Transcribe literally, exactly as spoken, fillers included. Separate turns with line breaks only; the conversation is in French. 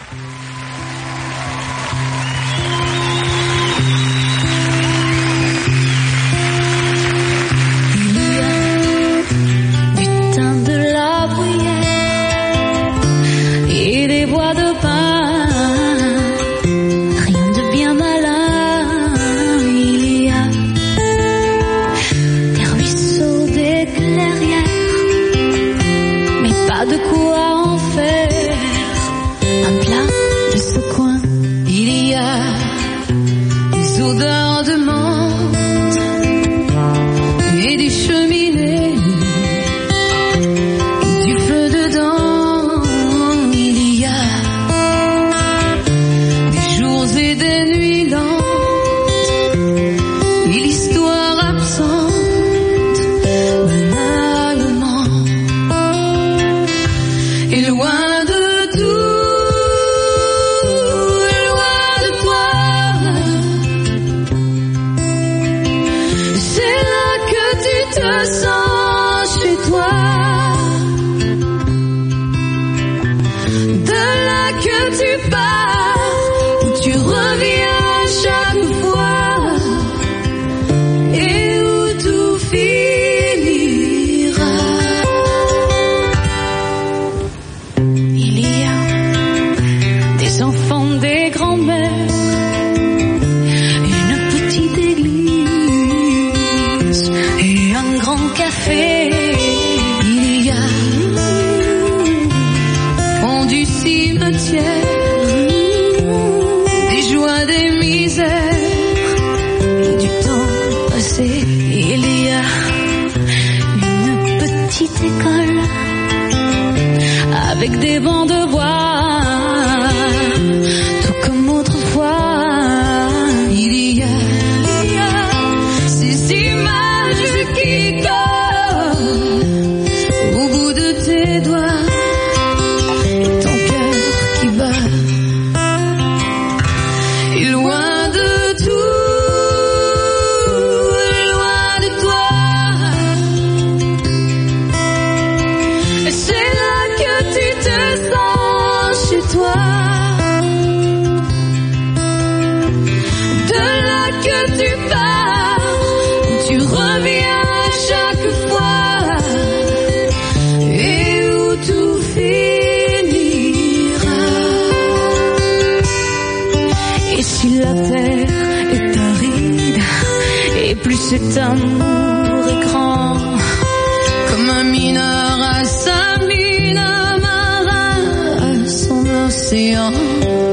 Avec des bancs de bois, tout comme autrefois, il y a, il y a ces images qui collent au bout de tes doigts et ton cœur qui bat. Et loin de tout, loin de toi, c'est là que tu te sens chez toi. De là que tu pars, tu reviens chaque fois, et où tout finira. Et si la terre est aride, et plus cet amour est grand, comme un mineur à sa mine, un marin à son océan.